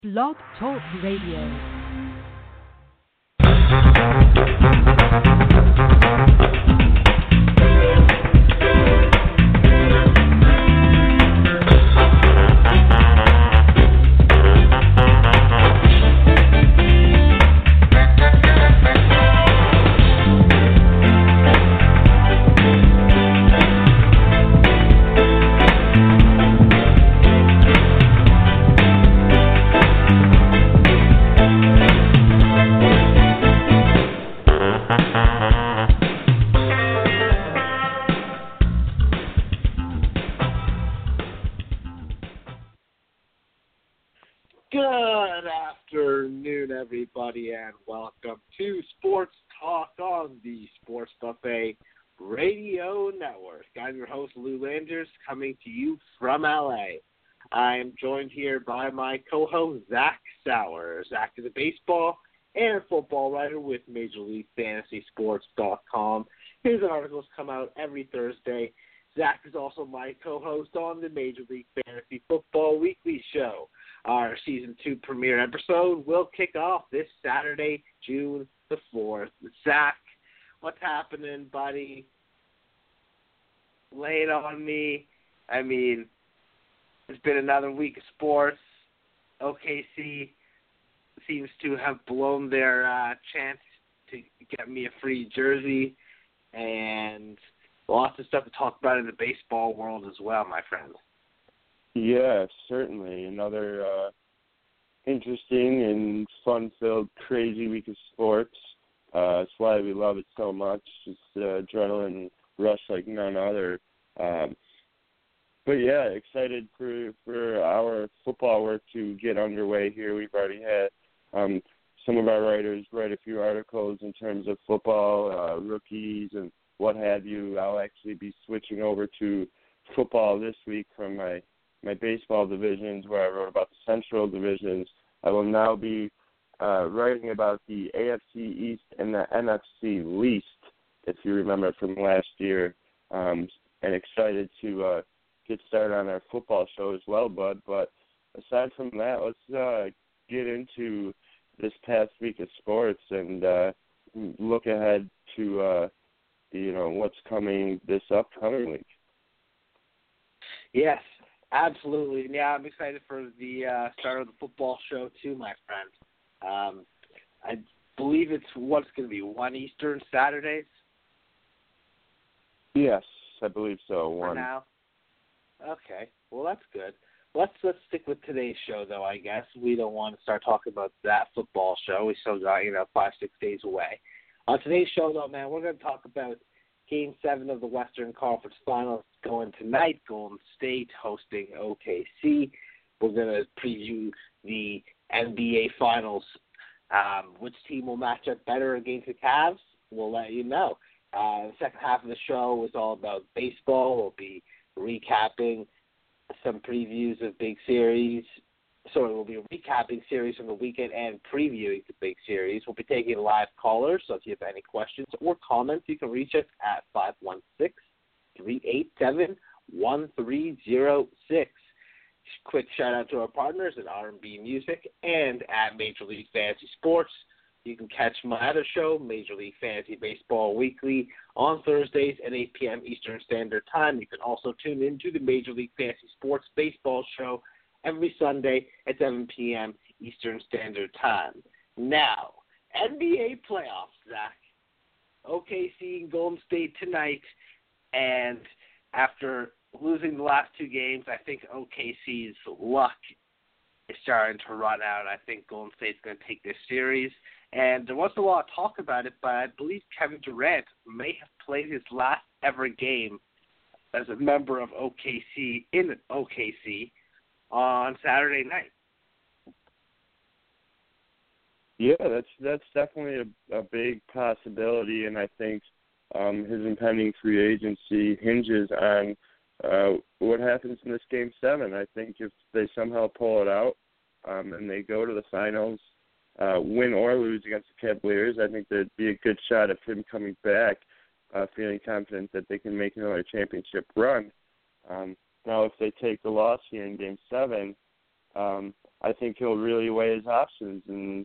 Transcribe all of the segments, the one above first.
Blog Talk Radio. Good afternoon, everybody, and welcome to Sports Talk on the Sports Buffet Radio Network. I'm your host, Lou Landers, coming to you from LA. I am joined here by my co-host, Zach Sauer. Zach is a baseball and football writer with MajorLeagueFantasySports.com. His articles come out every Thursday. Zach is also my co-host on the Major League Fantasy Football Weekly Show. Our Season 2 premiere episode will kick off this Saturday, June the 4th. Zach, what's happening, buddy? Lay it on me. I mean, it's been another week of sports. OKC seems to have blown their chance to get me a free jersey, and lots of stuff to talk about in the baseball world as well, my friend. Yeah, certainly. Another interesting and fun-filled, crazy week of sports. That's why we love it so much. It's adrenaline rush like none other. But, yeah, excited for our football work to get underway here. We've already had some of our writers write a few articles in terms of football, rookies, and what have you. I'll actually be switching over to football this week from my baseball divisions, where I wrote about the Central divisions. I will now be writing about the AFC East and the NFC Least, if you remember from last year, and excited to get started on our football show as well, bud. But aside from that, let's get into this past week of sports and look ahead to what's coming this upcoming week. Yes. Absolutely. Yeah, I'm excited for the start of the football show too, my friend. I believe it's what's going to be 1 Eastern Saturdays? Yes, I believe so. 1. For now? Okay. Well, that's good. Let's stick with today's show, though, I guess. We don't want to start talking about that football show. We still got, 5-6 days away. On today's show, though, man, we're going to talk about Game 7 of the Western Conference Finals going tonight. Golden State hosting OKC. We're going to preview the NBA Finals. Which team will match up better against the Cavs? We'll let you know. The second half of the show is all about baseball. We'll be recapping some previews of big series. We'll be recapping series from the weekend and previewing the big series. We'll be taking live callers, so if you have any questions or comments, you can reach us at 516-387-1306. Quick shout-out to our partners at R&B Music and at Major League Fantasy Sports. You can catch my other show, Major League Fantasy Baseball Weekly, on Thursdays at 8 p.m. Eastern Standard Time. You can also tune into the Major League Fantasy Sports Baseball Show every Sunday at 7 p.m. Eastern Standard Time. Now, NBA playoffs, Zach. OKC and Golden State tonight, and after losing the last two games, I think OKC's luck is starting to run out. I think Golden State's going to take this series, and there wasn't a lot of talk about it, but I believe Kevin Durant may have played his last ever game as a member of OKC in OKC on Saturday night. Yeah, that's definitely a big possibility, and I think his impending free agency hinges on what happens in this Game 7. I think if they somehow pull it out and they go to the finals, win or lose against the Cavaliers, I think there'd be a good shot of him coming back, feeling confident that they can make another championship run. Now, if they take the loss here in Game 7, I think he'll really weigh his options. And,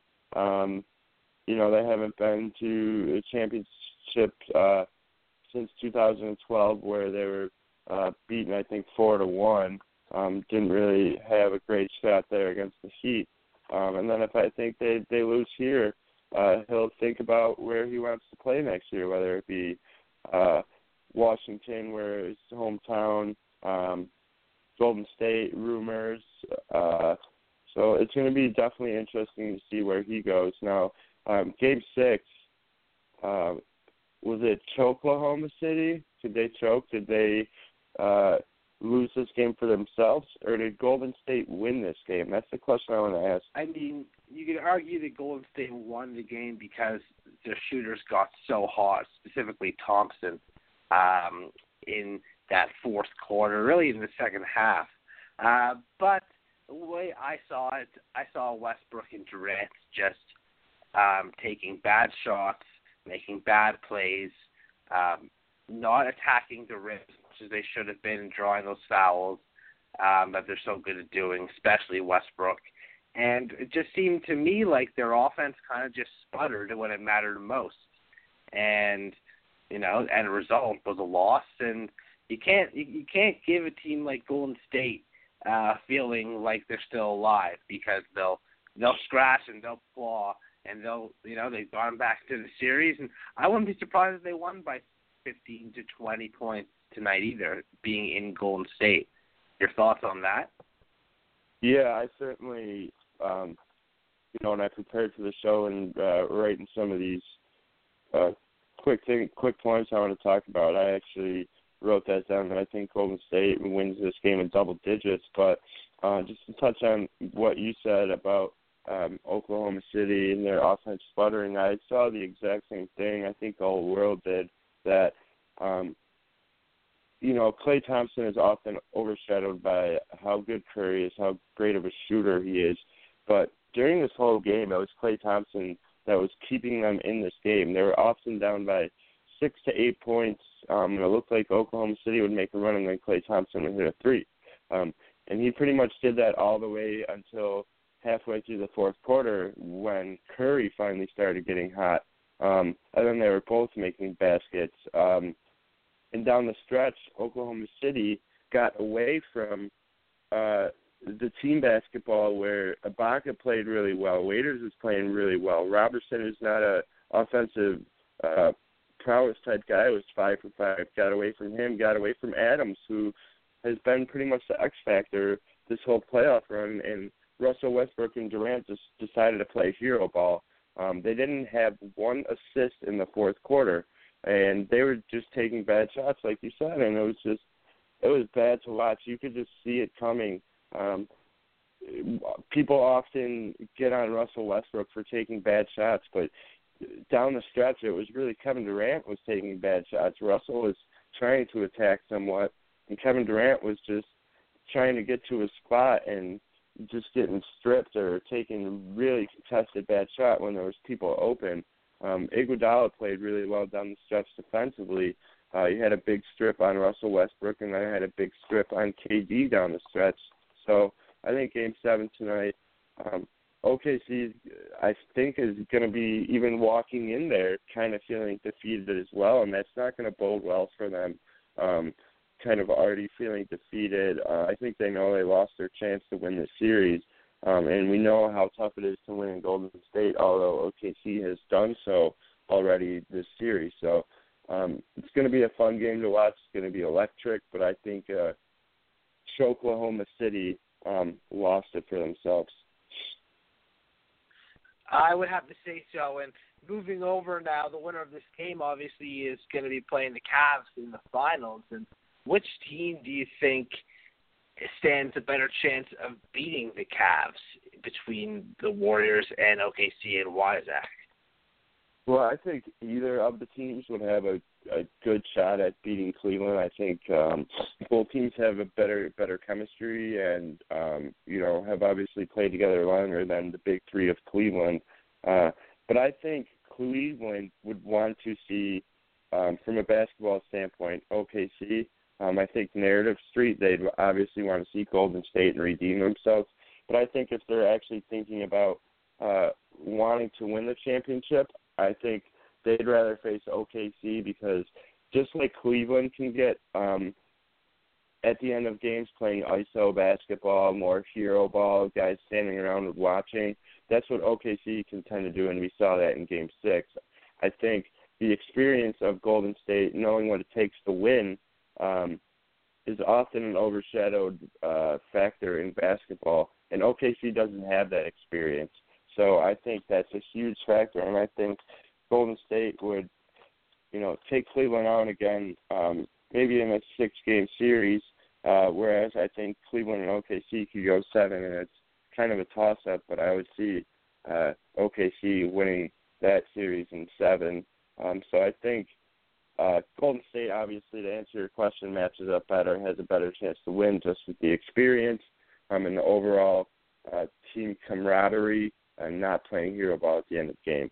they haven't been to a championship since 2012 where they were beaten, I think, 4-1. Didn't really have a great shot there against the Heat. And then if I think they lose here, he'll think about where he wants to play next year, whether it be Washington, where his hometown, Golden State, rumors. So it's going to be definitely interesting to see where he goes. Now, Game 6, was it Oklahoma City? Did they choke? Did they lose this game for themselves, or did Golden State win this game? That's the question I want to ask. I mean, you could argue that Golden State won the game because their shooters got so hot, specifically Thompson, in that fourth quarter, really in the second half. But the way I saw it, I saw Westbrook and Durant just taking bad shots, making bad plays, not attacking the rim as they should have been, drawing those fouls that they're so good at doing, especially Westbrook. And it just seemed to me like their offense kind of just sputtered when it mattered most. And, end result was a loss. And you can't give a team like Golden State feeling like they're still alive, because they'll scratch and they'll claw and they've gone back to the series. And I wouldn't be surprised if they won by 15 to 20 points tonight either, being in Golden State. Your thoughts on that? Yeah, I certainly, when I prepared for the show and writing some of these quick points I want to talk about, I actually wrote that down, that I think Golden State wins this game in double digits. But just to touch on what you said about Oklahoma City and their offense sputtering, I saw the exact same thing. I think the whole world did. That Klay Thompson is often overshadowed by how good Curry is, how great of a shooter he is. But during this whole game, it was Klay Thompson that was keeping them in this game. They were often down by 6 to 8 points, and it looked like Oklahoma City would make a run, and then Klay Thompson would hit a three. And he pretty much did that all the way until halfway through the fourth quarter, when Curry finally started getting hot. And then they were both making baskets. And down the stretch, Oklahoma City got away from the team basketball where Ibaka played really well. Waiters was playing really well. Robertson is not a offensive prowess type guy. It was 5 for 5. Got away from him. Got away from Adams, who has been pretty much the X factor this whole playoff run. And Russell Westbrook and Durant just decided to play hero ball. They didn't have one assist in the fourth quarter, and they were just taking bad shots, like you said, and it was bad to watch. You could just see it coming. People often get on Russell Westbrook for taking bad shots, but down the stretch, it was really Kevin Durant was taking bad shots. Russell was trying to attack somewhat, and Kevin Durant was just trying to get to his spot and just getting stripped or taking really contested bad shot when there was people open. Iguodala played really well down the stretch defensively. He had a big strip on Russell Westbrook, and then had a big strip on KD down the stretch. So I think Game 7 tonight, OKC, I think, is going to be even walking in there kind of feeling defeated as well, and that's not going to bode well for them. Kind of already feeling defeated. I think they know they lost their chance to win the series, and we know how tough it is to win in Golden State, although OKC has done so already this series. So it's going to be a fun game to watch. It's going to be electric, but I think Oklahoma City lost it for themselves. I would have to say so. And moving over now, the winner of this game obviously is going to be playing the Cavs in the finals. And which team do you think stands a better chance of beating the Cavs between the Warriors and OKC, and why is that? Well, I think either of the teams would have a good shot at beating Cleveland. I think both teams have a better chemistry and, have obviously played together longer than the big three of Cleveland. But I think Cleveland would want to see, from a basketball standpoint, OKC. I think Narrative Street, they'd obviously want to see Golden State and redeem themselves. But I think if they're actually thinking about wanting to win the championship, I think they'd rather face OKC because just like Cleveland can get at the end of games playing ISO basketball, more hero ball, guys standing around watching, that's what OKC can tend to do, and we saw that in Game 6. I think the experience of Golden State, knowing what it takes to win, is often an overshadowed factor in basketball, and OKC doesn't have that experience. So I think that's a huge factor, and I think Golden State would, take Cleveland on again, maybe in a 6-game series, whereas I think Cleveland and OKC could go 7, and it's kind of a toss-up, but I would see OKC winning that series in 7. So I think Golden State, obviously, to answer your question, matches up better, has a better chance to win just with the experience and the overall team camaraderie and not playing hero ball at the end of games.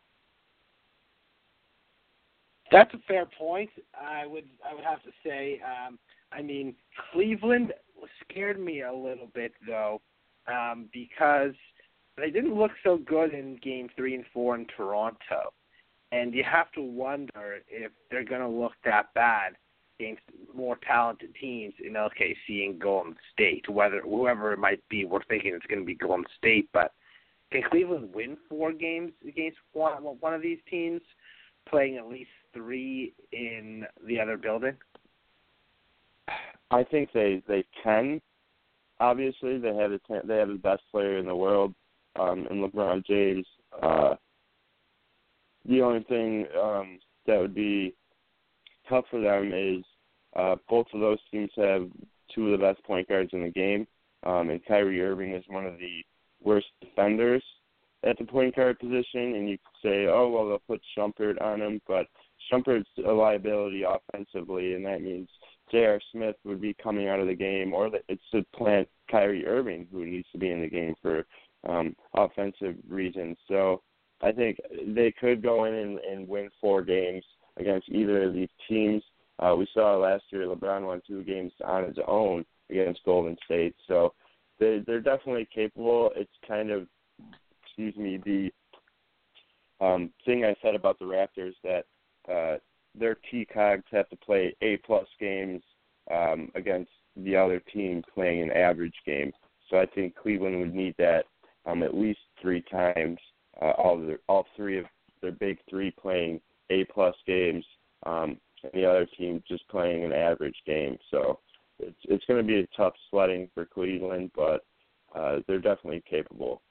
That's a fair point. I would have to say, Cleveland scared me a little bit, though, because they didn't look so good in Game 3 and 4 in Toronto. And you have to wonder if they're going to look that bad against more talented teams in LKC and Golden State. Whoever it might be, we're thinking it's going to be Golden State. But can Cleveland win 4 games against one of these teams, playing at least 3 in the other building? I think they can. Obviously, they have the best player in the world, in LeBron James. The only thing that would be tough for them is both of those teams have 2 of the best point guards in the game, and Kyrie Irving is one of the worst defenders at the point guard position, and you could say, oh, well, they'll put Shumpert on him, but Shumpert's a liability offensively, and that means J.R. Smith would be coming out of the game, or it's to plant Kyrie Irving, who needs to be in the game for offensive reasons. So I think they could go in and win 4 games against either of these teams. We saw last year LeBron won 2 games on his own against Golden State. So they're definitely capable. It's kind of, the thing I said about the Raptors that their T-Cogs have to play A-plus games against the other team playing an average game. So I think Cleveland would need that at least 3 times. All 3 of their big 3 playing A-plus games, and the other team just playing an average game. So it's going to be a tough sledding for Cleveland, but they're definitely capable.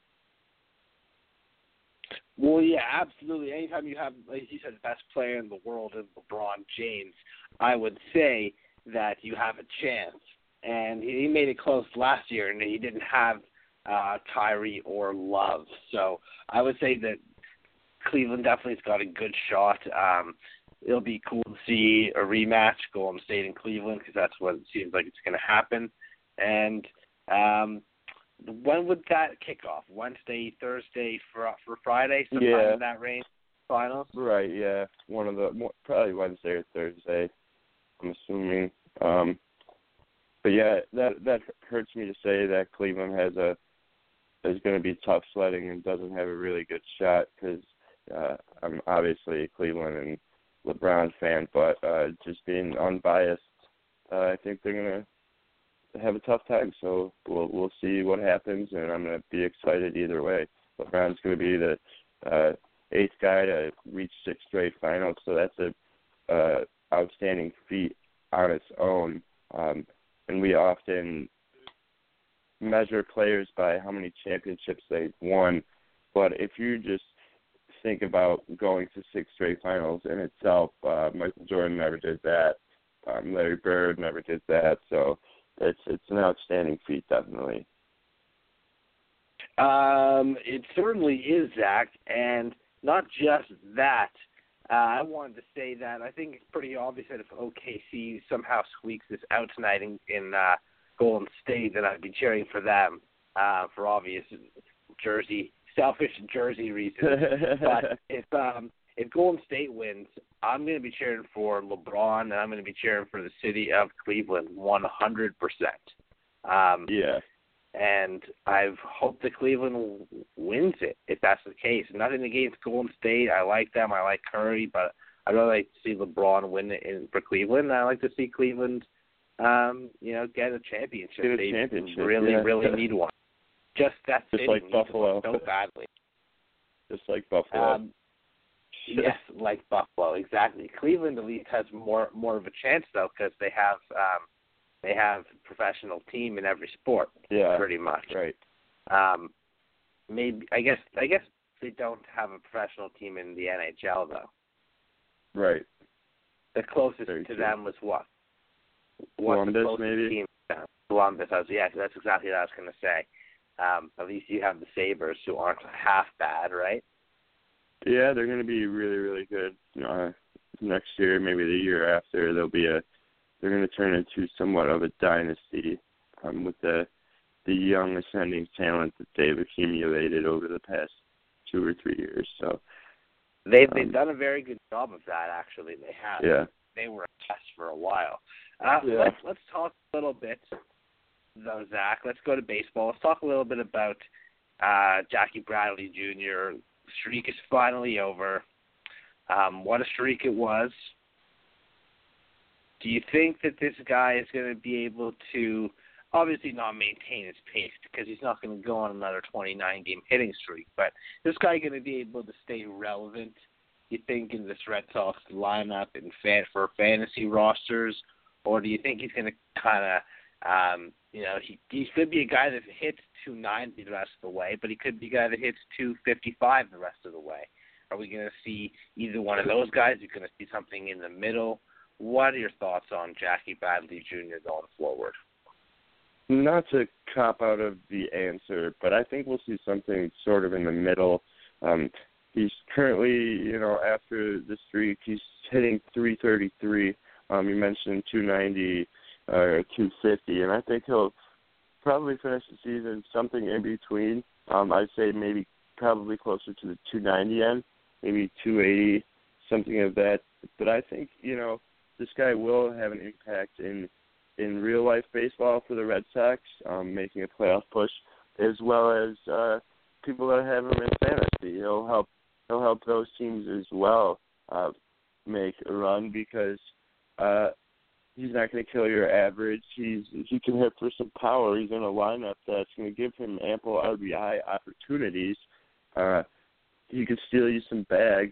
Well, yeah, absolutely. Anytime you have, like you said, the best player in the world in LeBron James, I would say that you have a chance. And he made it close last year, and he didn't have Kyrie or Love. So I would say that Cleveland definitely has got a good shot. It'll be cool to see a rematch, Golden State and Cleveland, because that's what it seems like it's going to happen. And when would that kick off? Wednesday, Thursday, for Friday, sometime in that range, finals? Right, yeah. Probably Wednesday or Thursday, I'm assuming. But yeah, that hurts me to say that Cleveland is going to be tough sledding and doesn't have a really good shot because I'm obviously a Cleveland and LeBron fan, but just being unbiased, I think they're going to have a tough time. So we'll see what happens, and I'm going to be excited either way. LeBron's going to be the 8th guy to reach 6 straight finals, so that's a outstanding feat on its own. And we often measure players by how many championships they've won. But if you just think about going to 6 straight finals in itself, Michael Jordan never did that. Larry Bird never did that. So it's an outstanding feat, definitely. It certainly is, Zach. And not just that. I wanted to say that I think it's pretty obvious that if OKC somehow squeaks this out tonight in Golden State, then I'd be cheering for them for obvious selfish jersey reasons. But if Golden State wins, I'm going to be cheering for LeBron, and I'm going to be cheering for the city of Cleveland 100%. Yeah. and I hope that Cleveland wins it if that's the case. Nothing against Golden State. I like them. I like Curry, but I'd really like to see LeBron win it for Cleveland. I like to see Cleveland, get a championship. They really need one. Just like Buffalo. So badly. Just like Buffalo. Yes, like Buffalo, exactly. Cleveland at least has more of a chance though, because they have a professional team in every sport. Yeah, pretty much. Right. Maybe I guess they don't have a professional team in the NHL though. Right. The closest to them was what? Columbus, maybe. Team? Columbus. That's exactly what I was going to say. At least you have the Sabres, who aren't half bad, right? Yeah, they're going to be really, really good. Next year, maybe the year after, they're going to turn into somewhat of a dynasty with the young ascending talent that they've accumulated over the past 2 or 3 years. So they've done a very good job of that. Actually, they have. Yeah. They were a test for a while. Let's talk a little bit, though, Zach. Let's go to baseball. Let's talk a little bit about Jackie Bradley Jr. Streak is finally over. What a streak it was. Do you think that this guy is going to be able to obviously not maintain his pace because he's not going to go on another 29-game hitting streak, but this guy going to be able to stay relevant, you think, in this Red Sox lineup and for fantasy rosters, or do you think he's going to kind of, he could be a guy that hits 290 the rest of the way, but he could be a guy that hits 255 the rest of the way. Are we going to see either one of those guys? Are you going to see something in the middle? What are your thoughts on Jackie Bradley Jr. going forward? Not to cop out of the answer, but I think we'll see something sort of in the middle. He's currently, after the streak, he's hitting 333. You mentioned 290 or 250, and I think he'll probably finish the season something in between. I'd say maybe probably closer to the 290 end, maybe 280, something of that. But I think, this guy will have an impact in real-life baseball for the Red Sox, making a playoff push, as well as people that have him in fantasy. He'll help those teams as well make a run because he's not going to kill your average. He can hit for some power. He's in a lineup that's going to give him ample RBI opportunities. He could steal you some bags.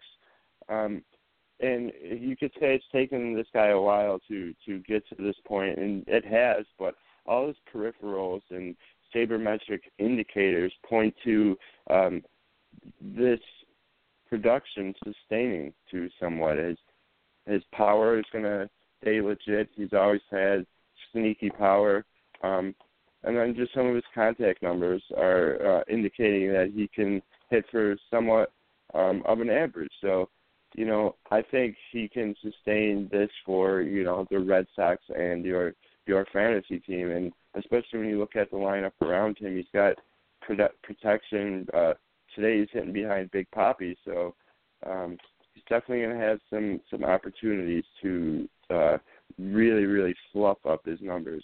And you could say it's taken this guy a while to get to this point, and it has, but all his peripherals and sabermetric indicators point to this production sustaining to somewhat. His power is going to stay legit. He's always had sneaky power. And then just some of his contact numbers are indicating that he can hit for somewhat of an average. So, I think he can sustain this for, the Red Sox and your fantasy team. And especially when you look at the lineup around him, he's got protection. Today he's hitting behind Big Papi. So he's definitely going to have some opportunities to really, really fluff up his numbers.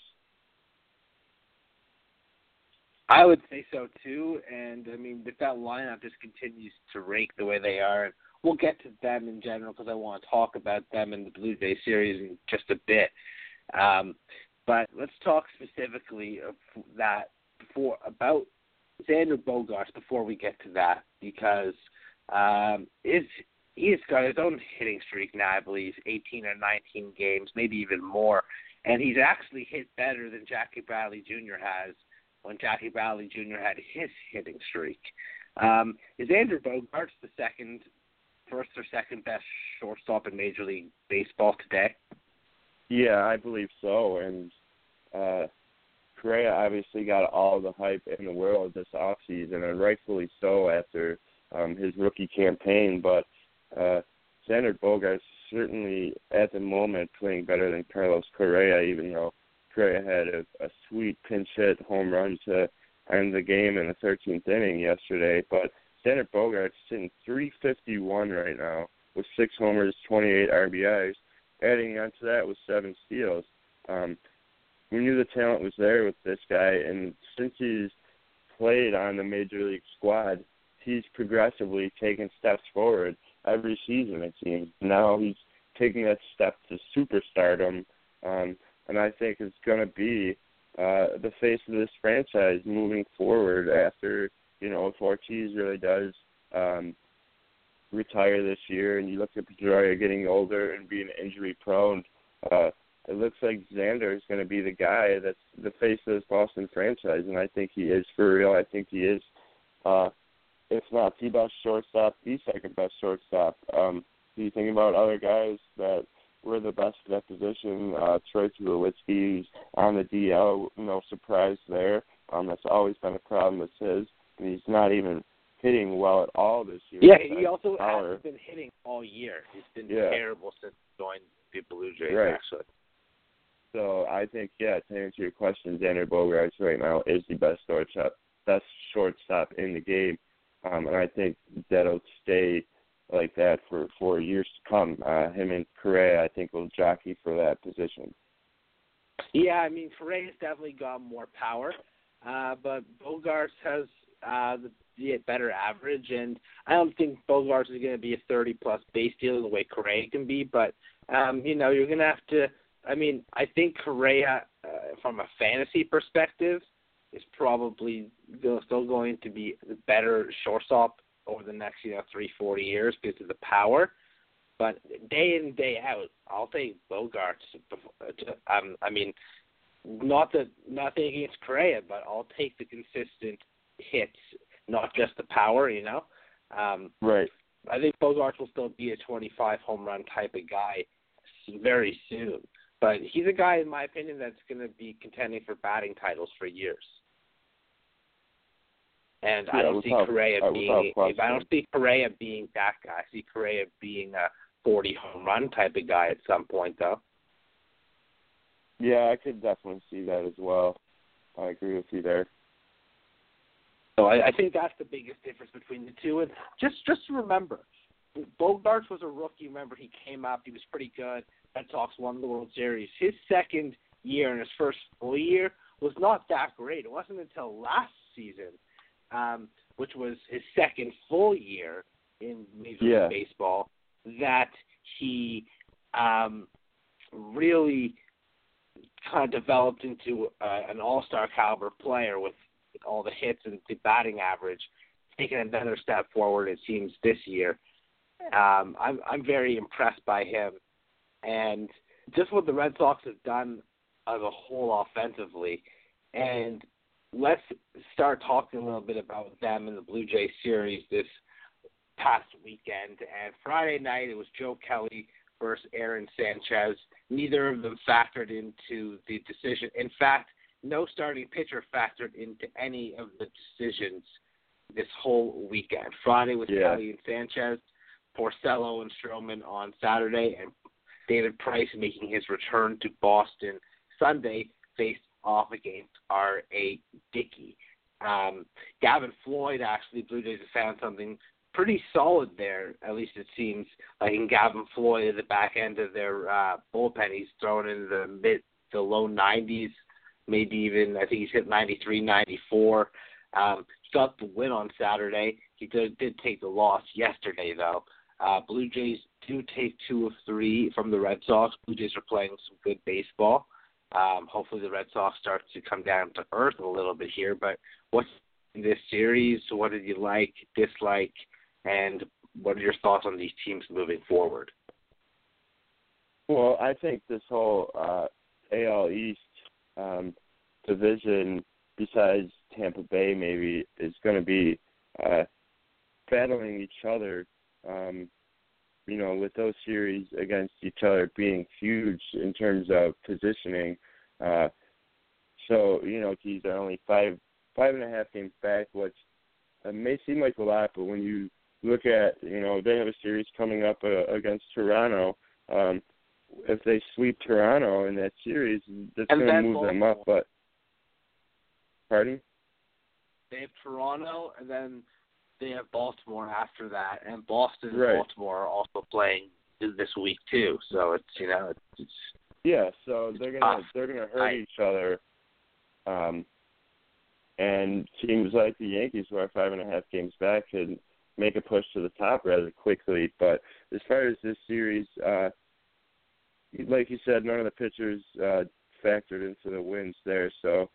I would say so, too. And, if that lineup just continues to rake the way they are, and we'll get to them in general because I want to talk about them in the Blue Jays series in just a bit. But let's talk specifically about Xander Bogaerts before we get to that, because he's got his own hitting streak now, I believe, 18 or 19 games, maybe even more. And he's actually hit better than Jackie Bradley Jr. has when Jackie Bradley Jr. had his hitting streak. Is Xander Bogaerts the first or second best shortstop in Major League Baseball today? Yeah, I believe so. And Correa obviously got all the hype in the world this offseason, and rightfully so after his rookie campaign. But Xander Bogaerts certainly at the moment playing better than Carlos Correa, even though Correa had a sweet pinch hit home run to end the game in the 13th inning yesterday. But Xander Bogaerts sitting 351 right now with 6 homers, 28 RBIs. Adding on to that with 7 steals. We knew the talent was there with this guy, and since he's played on the Major League squad, he's progressively taken steps forward every season, it seems. Now he's taking that step to superstardom, and I think it's going to be the face of this franchise moving forward after, if Ortiz really does retire this year, and you look at Pedroia getting older and being injury-prone, it looks like Xander is going to be the guy that's the face of this Boston franchise, and I think he is for real. I think he is, if not the best shortstop, the second best shortstop. Do you think about other guys that were the best at that position? Troy Tulowitzki on the DL, no surprise there. That's always been a problem with his, and he's not even hitting well at all this year. Yeah, he also hasn't been hitting all year. He's been terrible since joined the Blue Jays, actually. So I think, to answer your question, Xander Bogaerts right now is the best shortstop in the game, and I think that'll stay like that for years to come. Him and Correa, I think, will jockey for that position. Yeah, I mean, Correa's definitely got more power, but Bogaerts has the better average, and I don't think Bogaerts is going to be a 30-plus base dealer the way Correa can be, but, you're going to have to – I mean, I think Correa, from a fantasy perspective, is probably still going to be the better shortstop over the next, 3-4 years because of the power. But day in, day out, I'll take Bogaerts. I mean, nothing against Correa, but I'll take the consistent hits, not just the power, Right. I think Bogaerts will still be a 25 home run type of guy very soon. But he's a guy, in my opinion, that's going to be contending for batting titles for years. And I don't see Correa being that guy. I see Correa being a 40 home run type of guy at some point, though. Yeah, I could definitely see that as well. I agree with you there. So I think that's the biggest difference between the two. And just to remember, Bogaerts was a rookie. Remember, he came up. He was pretty good. Red Sox won the World Series. His second year and his first full year was not that great. It wasn't until last season, which was his second full year in Major League Baseball, that he really kind of developed into an all-star caliber player with all the hits and the batting average, taking another step forward, it seems, this year. I'm very impressed by him. And just what the Red Sox have done as a whole offensively. And let's start talking a little bit about them in the Blue Jays series this past weekend. And Friday night, it was Joe Kelly versus Aaron Sanchez. Neither of them factored into the decision. In fact, no starting pitcher factored into any of the decisions this whole weekend. Friday was Kelly and Sanchez, Porcello and Stroman on Saturday, and David Price making his return to Boston Sunday faced off against R.A. Dickey. Gavin Floyd, actually, Blue Jays have found something pretty solid there, at least it seems like in Gavin Floyd at the back end of their bullpen. He's thrown in the low 90s, maybe even, I think he's hit 93, 94. Got the win on Saturday. He did take the loss yesterday, though. Blue Jays do take 2 of 3 from the Red Sox. Blue Jays are playing some good baseball. Hopefully the Red Sox start to come down to earth a little bit here. But what's in this series? What did you like, dislike, and what are your thoughts on these teams moving forward? Well, I think this whole AL East division, besides Tampa Bay maybe, is going to be battling each other. With those series against each other being huge in terms of positioning. These are only 5.5 games back, which may seem like a lot, but when you look at, they have a series coming up against Toronto. If they sweep Toronto in that series, that's going to move them up. But pardon? They have Toronto, and then they have Baltimore after that, and Boston and Baltimore are also playing this week too. So it's so they're gonna hurt each other, and and seems like the Yankees, who are 5.5 games back, could make a push to the top rather quickly. But as far as this series, like you said, none of the pitchers factored into the wins there, so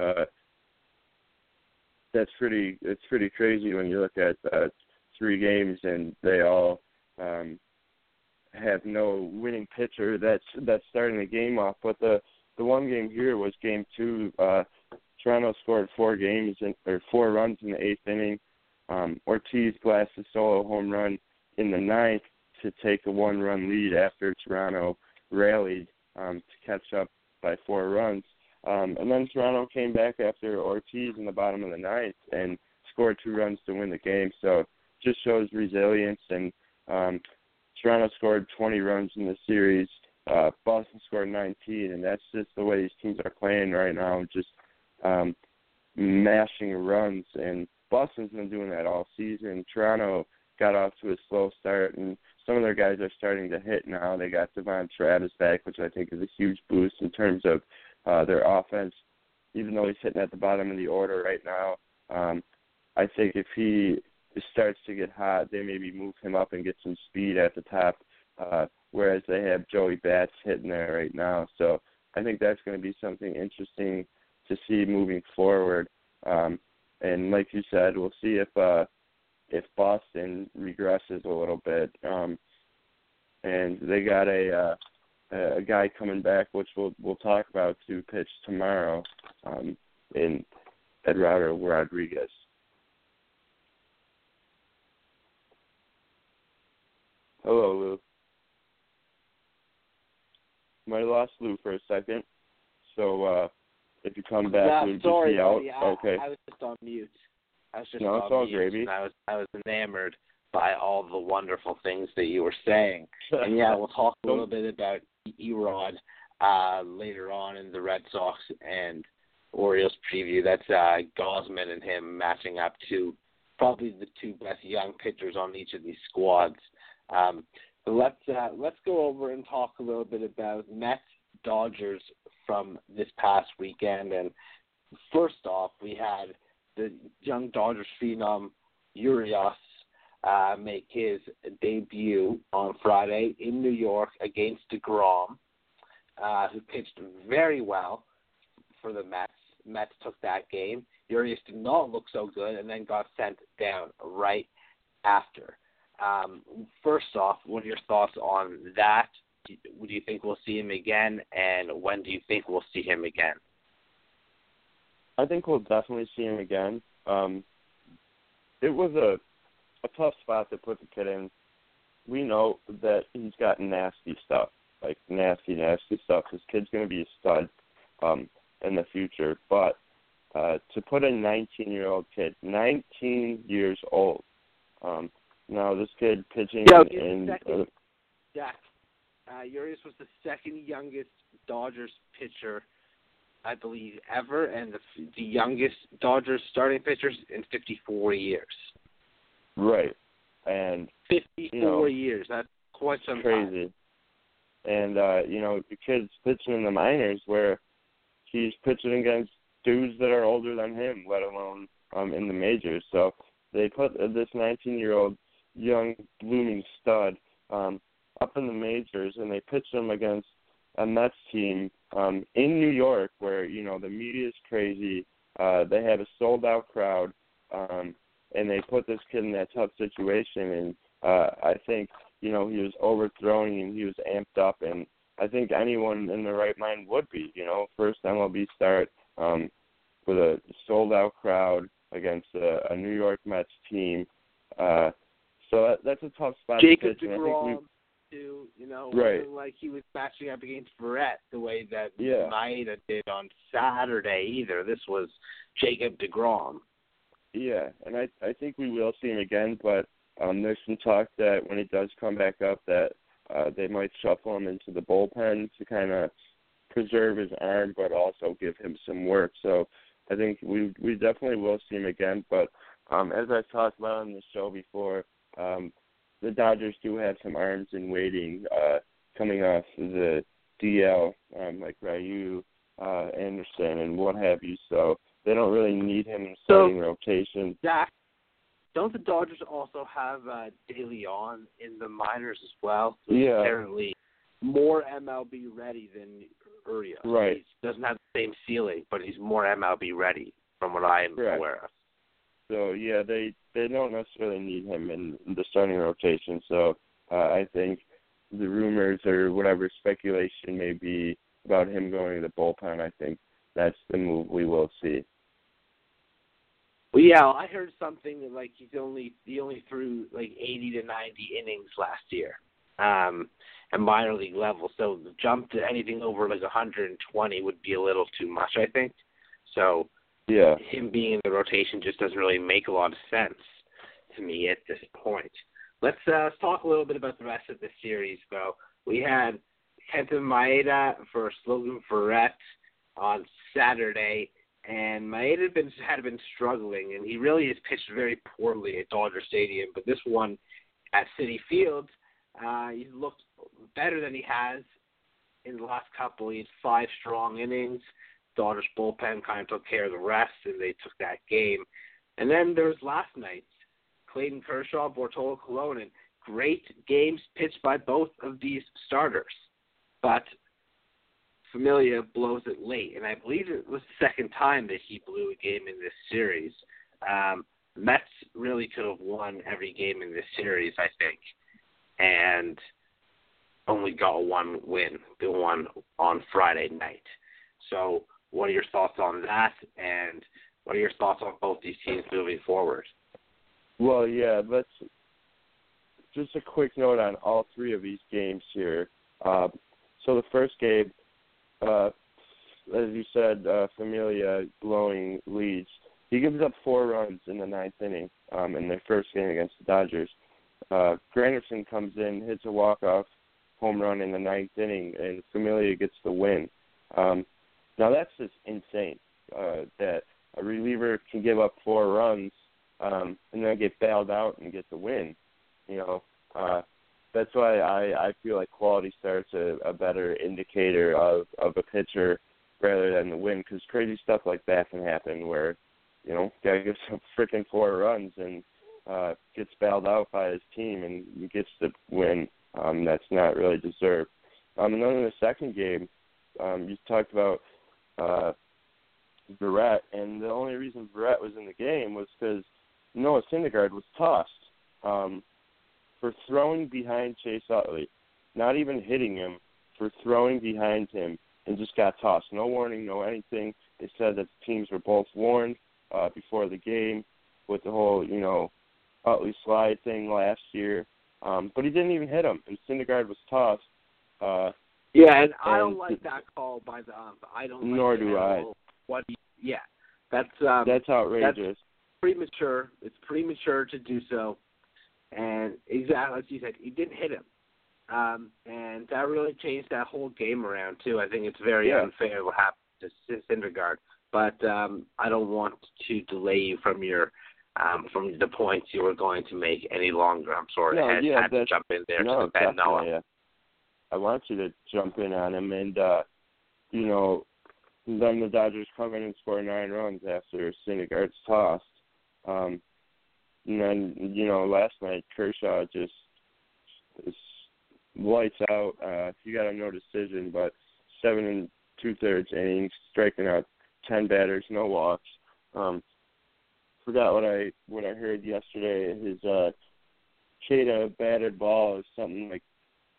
it's pretty crazy when you look at 3 games and they all have no winning pitcher that's starting the game off. But the one game here was Game 2. Toronto scored 4 runs in the 8th inning. Ortiz blasted a solo home run in the 9th to take a 1-run lead after Toronto rallied to catch up by 4 runs. And then Toronto came back after Ortiz in the bottom of the 9th and scored 2 runs to win the game. So just shows resilience. And Toronto scored 20 runs in the series. Boston scored 19, and that's just the way these teams are playing right now, just mashing runs. And Boston's been doing that all season. Toronto got off to a slow start, and some of their guys are starting to hit now. They got Devon Travis back, which I think is a huge boost in terms of their offense, even though he's sitting at the bottom of the order right now. I think if he starts to get hot, they maybe move him up and get some speed at the top, whereas they have Joey Bats hitting there right now. So I think that's going to be something interesting to see moving forward. And like you said, we'll see if Boston regresses a little bit. And they got a guy coming back, which we'll talk about, to pitch tomorrow, in Eduardo Rodriguez. Hello, Lou. Might have lost Lou for a second. So if you come back, Lou, sorry, just be out. buddy. Okay. I was just on mute. I was all mute, gravy. and I was enamored by all the wonderful things that you were saying. And yeah, we'll talk a little bit about Erod later on in the Red Sox and Orioles preview. That's Gausman and him matching up to probably the 2 best young pitchers on each of these squads. But let's go over and talk a little bit about Mets Dodgers from this past weekend. And first off, we had the young Dodgers phenom Urias make his debut on Friday in New York against DeGrom, who pitched very well for the Mets. Mets took that game. Urias did not look so good and then got sent down right after. First off, what are your thoughts on that? Do you think we'll see him again, and when do you think we'll see him again? I think we'll definitely see him again. It was a tough spot to put the kid in. We know that he's got nasty stuff, like nasty stuff. This kid's going to be a stud in the future. But to put a 19-year-old kid, 19 years old, now this kid pitching in Urias was the second youngest Dodgers pitcher, I believe, ever, and the youngest Dodgers starting pitchers in 54 years. Right. And 54 years. That's quite some crazy. time. And, the kid's pitching in the minors where he's pitching against dudes that are older than him, let alone in the majors. So they put this 19-year-old young blooming stud up in the majors, and they pitched him against a Mets team in New York where, the media is crazy. They had a sold-out crowd, and they put this kid in that tough situation. And I think, he was overthrowing and he was amped up. And I think anyone in their right mind would be, first MLB start with a sold-out crowd against a New York Mets team. So that's a tough spot Jacob to pitch. DeGrom, too, right. wasn't like he was matching up against Verrett the way that Maeda did on Saturday either. This was Jacob DeGrom. Yeah, and I think we will see him again, but there's some talk that when he does come back up that they might shuffle him into the bullpen to kind of preserve his arm but also give him some work. So I think we definitely will see him again. But as I've talked about on the show before, the Dodgers do have some arms in waiting coming off the DL, like Ryu, Anderson, and what have you. So they don't really need him in starting rotation. Zach, don't the Dodgers also have De Leon in the minors as well? Who's apparently more MLB ready than Urias. Right. He doesn't have the same ceiling, but he's more MLB ready from what I am aware of. So, yeah, they don't necessarily need him in the starting rotation. So I think the rumors or whatever speculation may be about him going to the bullpen, I think that's the move we will see. Well, yeah, I heard something like he only threw like 80 to 90 innings last year at minor league level. So the jump to anything over like 120 would be a little too much, I think. So him being in the rotation just doesn't really make a lot of sense to me at this point. Let's talk a little bit about the rest of the series, though. We had Kenta Maeda versus Logan Verrett on Saturday. And Maeda had been struggling, and he really has pitched very poorly at Dodger Stadium. But this one at Citi Field, he looked better than he has in the last couple. He had 5 strong innings. Dodgers bullpen kind of took care of the rest, and they took that game. And then there was last night's Clayton Kershaw, Bartolo Colon, and great games pitched by both of these starters. But Familia blows it late, and I believe it was the second time that he blew a game in this series. Mets really could have won every game in this series, I think, and only got one win, the one on Friday night. So what are your thoughts on that, and what are your thoughts on both these teams moving forward? Well, yeah, let's just a quick note on all 3 of these games here. So the first game, as you said, Familia blowing leads. He gives up 4 runs in the 9th inning in their first game against the Dodgers. Granderson comes in, hits a walk-off home run in the 9th inning, and Familia gets the win. Now that's just insane that a reliever can give up 4 runs and then get bailed out and get the win. That's why I feel like quality starts a better indicator of a pitcher rather than the win, because crazy stuff like that can happen where, guy gives up freaking 4 runs and gets bailed out by his team and gets the win. That's not really deserved. And then in the second game, you talked about Verrett, and the only reason Verrett was in the game was because Noah Syndergaard was tossed for throwing behind Chase Utley, not even hitting him, for throwing behind him, and just got tossed. No warning, no anything. They said that the teams were both warned before the game with the whole, Utley slide thing last year. But he didn't even hit him, and Syndergaard was tossed. And I don't like that call by the ump. I don't like nor do I. That's outrageous. That's premature. It's premature to do so. And exactly like you said, he didn't hit him. And that really changed that whole game around, too. I think it's very unfair what happened to Syndergaard. But I don't want to delay you from your from the points you were going to make any longer. I'm sorry. I had to jump in there to defend Noah. Yeah. I want you to jump in on him. And, then the Dodgers come in and score 9 runs after Syndergaard's tossed. And then, last night, Kershaw just lights out. He got a no decision, but 7 2/3 innings, striking out 10 batters, no walks. Forgot what I heard yesterday. His Cheta batted ball is something like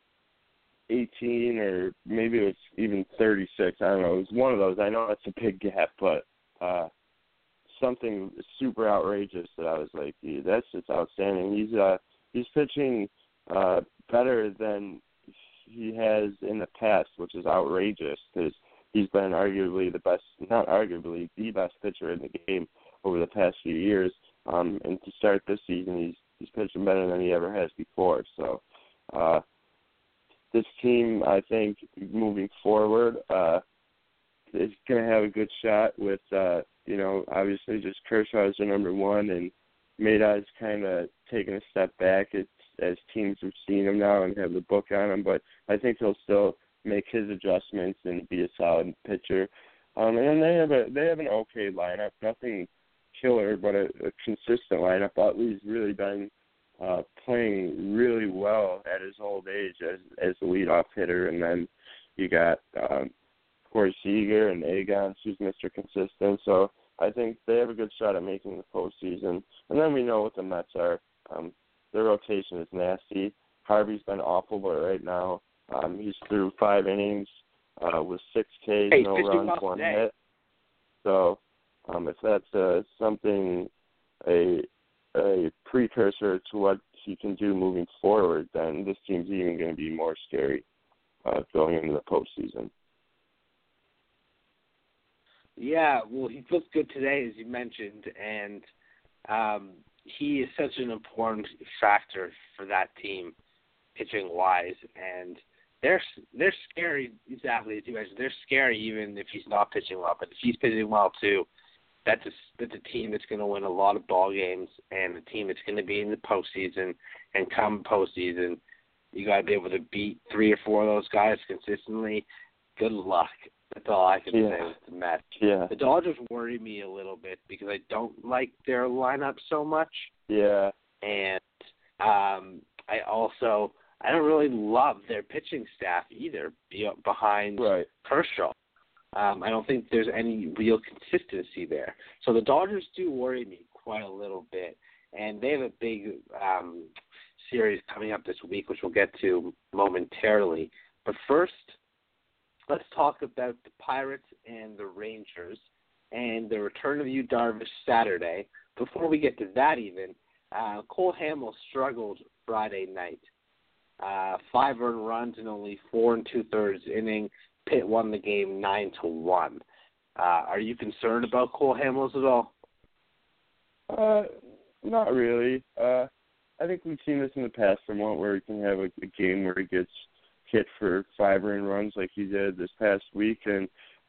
18 or maybe it was even 36. I don't know. It was one of those. I know that's a big gap, but something super outrageous that I was like, that's just outstanding. He's pitching better than he has in the past, which is outrageous because he's been arguably the best pitcher in the game over the past few years. And to start this season, he's pitching better than he ever has before. So this team, I think, moving forward, is going to have a good shot with, obviously just Kershaw is the number one, and Maeda's kind of taking a step back as teams have seen him now and have the book on him. But I think he'll still make his adjustments and be a solid pitcher. And they have an okay lineup, nothing killer, but a consistent lineup. Utley's really been playing really well at his old age as the leadoff hitter, and then you got Corey Seager and Egan, who's Mr. Consistent. So I think they have a good shot at making the postseason. And then we know what the Mets are. Their rotation is nasty. Harvey's been awful, but right now he's through 5 innings with 6 Ks, no runs, 1 hit. So if that's something, a precursor to what he can do moving forward, then this team's even going to be more scary going into the postseason. Yeah, well, he looked good today, as you mentioned, and he is such an important factor for that team, pitching-wise, and they're scary, exactly as you mentioned. They're scary even if he's not pitching well, but if he's pitching well too, that's a team that's going to win a lot of ball games, and a team that's going to be in the postseason. And come postseason, you got to be able to beat 3 or 4 of those guys consistently. Good luck. That's all I can say with the Mets. Yeah. The Dodgers worry me a little bit because I don't like their lineup so much. Yeah. And I don't really love their pitching staff either behind Kershaw. I don't think there's any real consistency there. So the Dodgers do worry me quite a little bit. And they have a big series coming up this week, which we'll get to momentarily. But first, let's talk about the Pirates and the Rangers and the return of Yu Darvish Saturday. Before we get to that even, Cole Hamels struggled Friday night. 5 earned runs in only 4 2/3 inning. Pitt won the game 9-1. Are you concerned about Cole Hamels at all? Not really. I think we've seen this in the past from where he can have a game where he gets hit for 5 earned runs like he did this past week. And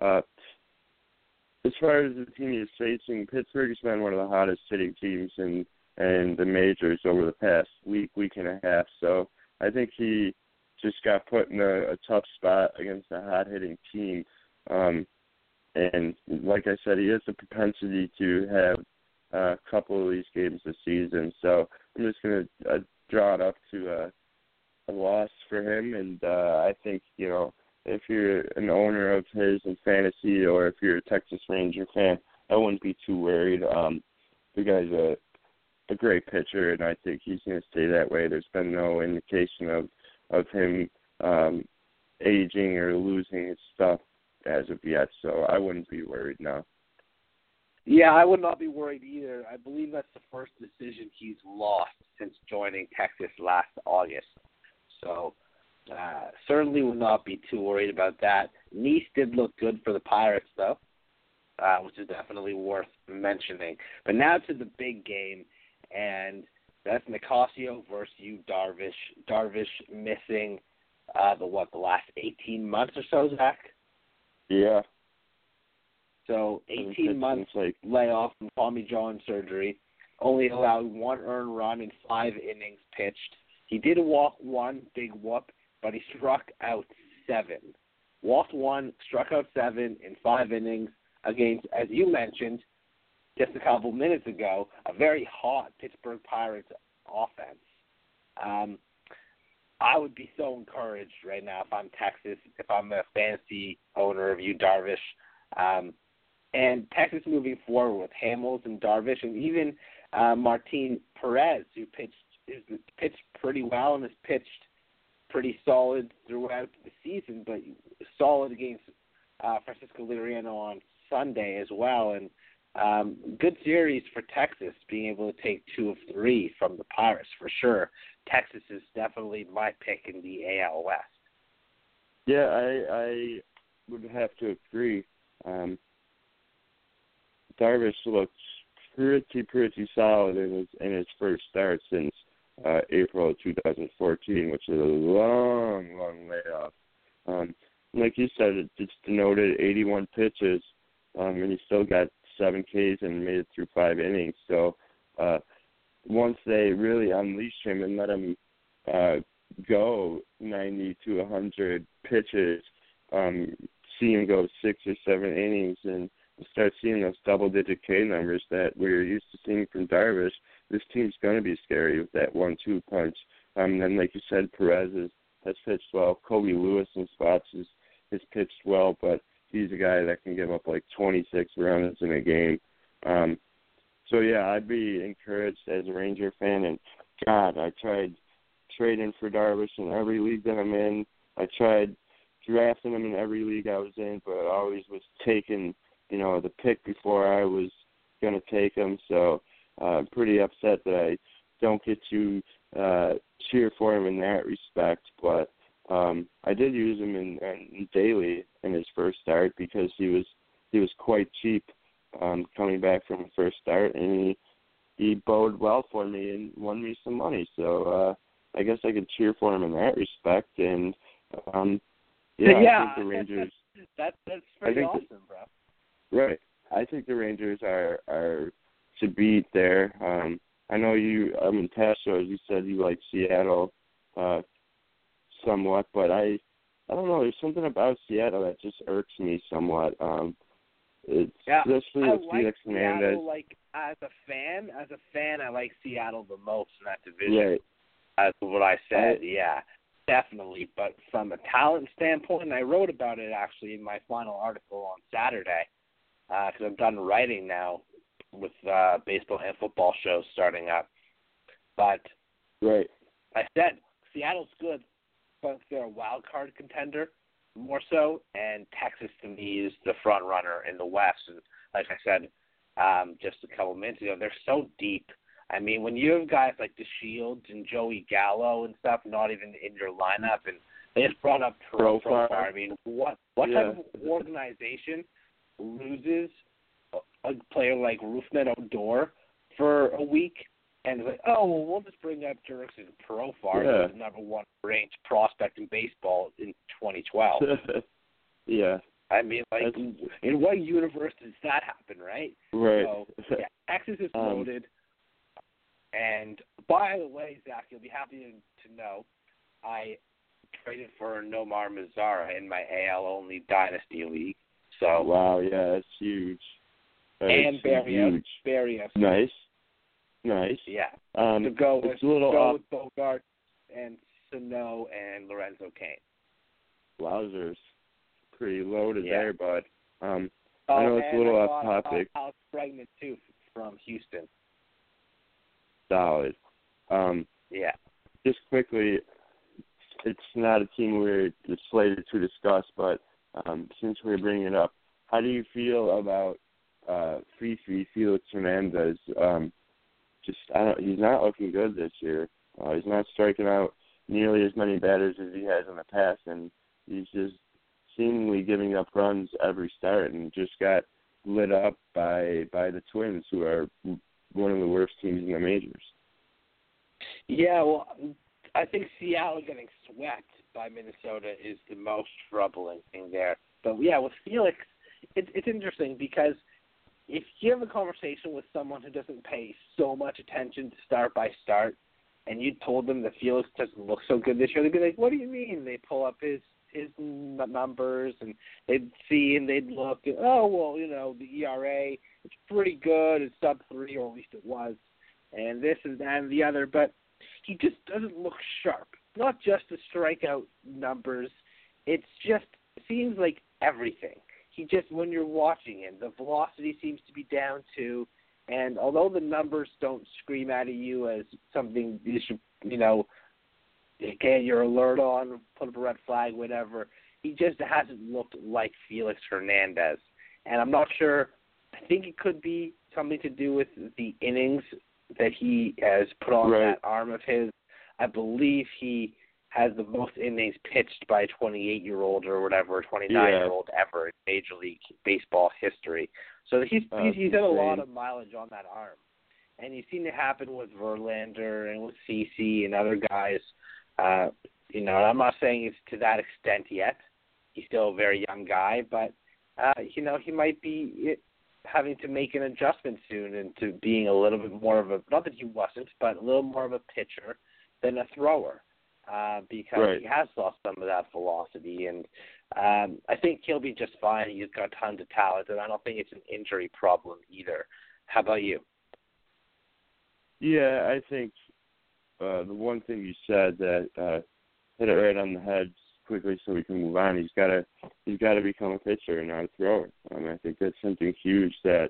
as far as the team he's facing, Pittsburgh's been one of the hottest hitting teams in the majors over the past week and a half. So I think he just got put in a tough spot against a hot-hitting team. And like I said, he has the propensity to have a couple of these games this season. So I'm just going to draw it up to a loss for him. And I think, if you're an owner of his in fantasy or if you're a Texas Ranger fan, I wouldn't be too worried. The guy's a great pitcher, and I think he's going to stay that way. There's been no indication of him aging or losing his stuff as of yet, so I wouldn't be worried now. Yeah, I would not be worried either. I believe that's the first decision he's lost since joining Texas last August. So certainly would not be too worried about that. Neese did look good for the Pirates, though, which is definitely worth mentioning. But now to the big game, and that's Nicasio versus Yu Darvish. Darvish missing the last 18 months or so, Zach? Yeah. So 18 months layoff from Tommy John surgery, only allowed 1 earned run in 5 innings pitched. He did walk 1, big whoop, but he struck out 7. Walked 1, struck out 7 in 5 innings against, as you mentioned, just a couple minutes ago, a very hot Pittsburgh Pirates offense. I would be so encouraged right now if I'm Texas, if I'm a fantasy owner of Yu Darvish. And Texas moving forward with Hamels and Darvish and even Martin Perez, who pitched pretty well and has pitched pretty solid throughout the season, but solid against Francisco Liriano on Sunday as well. And good series for Texas, being able to take 2 of 3 from the Pirates for sure. Texas is definitely my pick in the AL West. Yeah, I would have to agree. Darvish looks pretty solid in his first start since April of 2014, which is a long layoff. Like you said, it's denoted 81 pitches, and he still got 7 Ks and made it through 5 innings. So once they really unleashed him and let him go 90 to 100 pitches, see him go 6 or 7 innings and start seeing those double-digit K numbers that we're used to seeing from Darvish, this team's going to be scary with that 1-2 punch. And then, like you said, Perez has pitched well. Kobe Lewis in spots has pitched well, but he's a guy that can give up like 26 runs in a game. So, yeah, I'd be encouraged as a Ranger fan. And, God, I tried trading for Darvish in every league that I'm in. I tried drafting him in every league I was in, but I always was taking, the pick before I was going to take him. So I'm pretty upset that I don't get to cheer for him in that respect. But I did use him in daily in his first start because he was quite cheap coming back from the first start, and he bode well for me and won me some money. So I guess I could cheer for him in that respect. And I think the Rangers. that's pretty awesome, bro. Right. I think the Rangers are to beat there. I know in past shows you said you like Seattle somewhat, but I don't know. There's something about Seattle that just irks me somewhat. Especially with Felix Hernandez. Like as a fan, I like Seattle the most in that division. Right. That's what I said. Yeah, definitely. But from a talent standpoint, and I wrote about it actually in my final article on Saturday, because I'm done writing now with baseball and football shows starting up. But right. I said Seattle's good, but they're a wild card contender more so, and Texas to me is the front runner in the West. And like I said just a couple minutes ago, they're so deep. I mean, when you have guys like DeShields and Joey Gallo and stuff not even in your lineup, and they just brought up Profar. I mean, what type of organization loses a player like Rougned Odor for a week and it's like, oh, well, we'll just bring up Jurickson Profar, the number one ranked prospect in baseball in 2012. Yeah. I mean, like, in what universe does that happen, right? Right. So, yeah, Texas is loaded. And by the way, Zach, you'll be happy to know I traded for Nomar Mazara in my AL-only Dynasty League. So wow, yeah, that's huge. And Barrios. Nice. Yeah. To go with Bogarts and Sano and Lorenzo Cain. Wowzers. Pretty loaded there, but I know it's a little off topic. Alex Bregman, too, from Houston. Solid. Yeah. Just quickly, it's not a team we're slated to discuss, but since we're bringing it up, how do you feel about Felix Hernandez? He's not looking good this year. He's not striking out nearly as many batters as he has in the past, and he's just seemingly giving up runs every start, and just got lit up by the Twins, who are one of the worst teams in the majors. Yeah, well, I think Seattle getting swept by Minnesota is the most troubling thing there. But, yeah, with Felix, it's interesting because if you have a conversation with someone who doesn't pay so much attention to start by start, and you told them that Felix doesn't look so good this year, they'd be like, what do you mean? They pull up his numbers, and they'd see and they'd look, and, oh, well, the ERA, it's pretty good. It's sub-3, or at least it was, and this and that and the other. But he just doesn't look sharp. Not just the strikeout numbers. It seems like everything. He just, when you're watching him, the velocity seems to be down too. And although the numbers don't scream out at you as something you should, okay, you're alert on, put up a red flag, whatever, he just hasn't looked like Felix Hernandez. And I'm not sure. I think it could be something to do with the innings that he has put on that arm of his. I believe he has the most innings pitched by a 28-year-old or whatever, 29-year-old ever in Major League Baseball history. So he's had a lot of mileage on that arm. And you've seen it happen with Verlander and with CeCe and other guys. And I'm not saying it's to that extent yet. He's still a very young guy, but, he might be having to make an adjustment soon into being a little bit more of a, not that he wasn't, but a little more of a pitcher than a thrower. because he has lost some of that velocity, and I think he'll be just fine. He's got tons of talent, and I don't think it's an injury problem either. How about you? Yeah, I think the one thing you said that hit it right on the head quickly so we can move on. He's got to become a pitcher and not a thrower. I think that's something huge that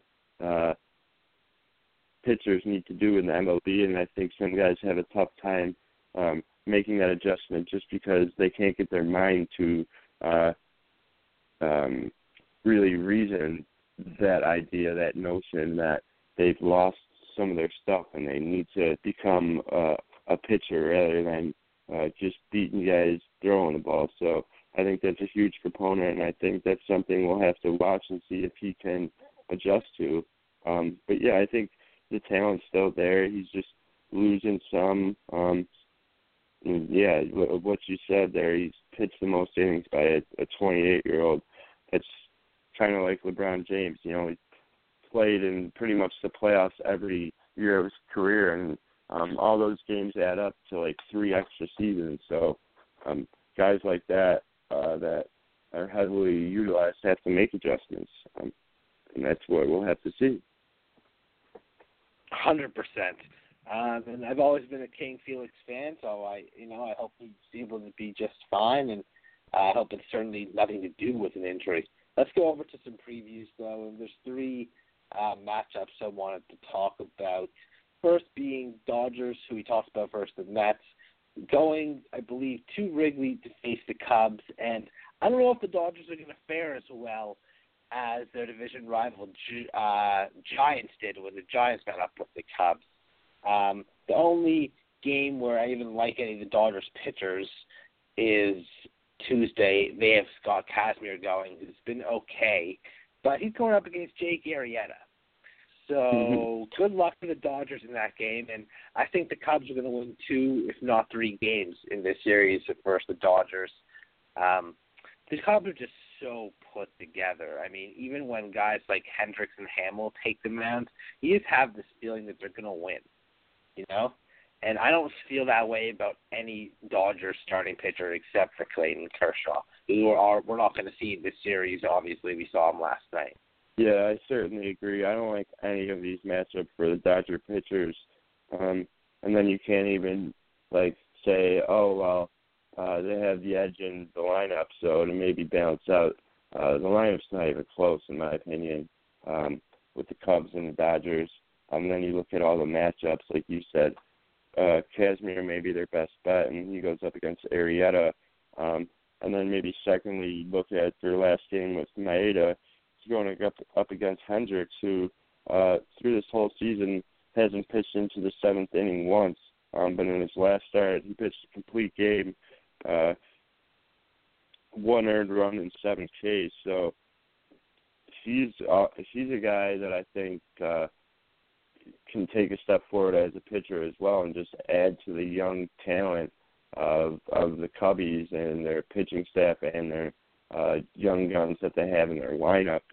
pitchers need to do in the MLB, and I think some guys have a tough time making that adjustment just because they can't get their mind to really reason that idea, that notion that they've lost some of their stuff and they need to become a pitcher rather than just beating guys throwing the ball. So I think that's a huge component, and I think that's something we'll have to watch and see if he can adjust to. But, yeah, I think the talent's still there. He's just losing some. Yeah, what you said there, he's pitched the most innings by a 28-year-old. It's kind of like LeBron James. You know, he played in pretty much the playoffs every year of his career, and all those games add up to like 3 extra seasons. So guys like that that are heavily utilized have to make adjustments, and that's what we'll have to see. 100%. And I've always been a King Felix fan, so I hope he's able to be just fine, and I hope it's certainly nothing to do with an injury. Let's go over to some previews, though, and there's 3 matchups I wanted to talk about. First being Dodgers, who we talked about first, the Mets, going, I believe, to Wrigley to face the Cubs, and I don't know if the Dodgers are going to fare as well as their division rival Giants did when the Giants got up with the Cubs. The only game where I even like any of the Dodgers pitchers is Tuesday. They have Scott Kazmir going, who's been okay, but he's going up against Jake Arrieta. So good luck to the Dodgers in that game, and I think the Cubs are going to win 2, if not 3 games in this series versus the Dodgers. The Cubs are just so put together. I mean, even when guys like Hendricks and Hamill take the mound, you just have this feeling that they're going to win, you know? And I don't feel that way about any Dodgers starting pitcher except for Clayton Kershaw, who we're not going to see in this series. Obviously, we saw him last night. Yeah, I certainly agree. I don't like any of these matchups for the Dodger pitchers. And then you can't even, say, oh, well, they have the edge in the lineup, so to maybe balance out. The lineup's not even close, in my opinion, with the Cubs and the Dodgers. And then you look at all the matchups, like you said, Kazmir may be their best bet, and he goes up against Arrieta. And then maybe secondly, you look at their last game with Maeda. He's going up against Hendricks, who through this whole season hasn't pitched into the 7th inning once. But in his last start, he pitched a complete game, 1 earned run and 7 Ks. So he's a guy that I think can take a step forward as a pitcher as well, and just add to the young talent of the Cubbies and their pitching staff and their young guns that they have in their lineup.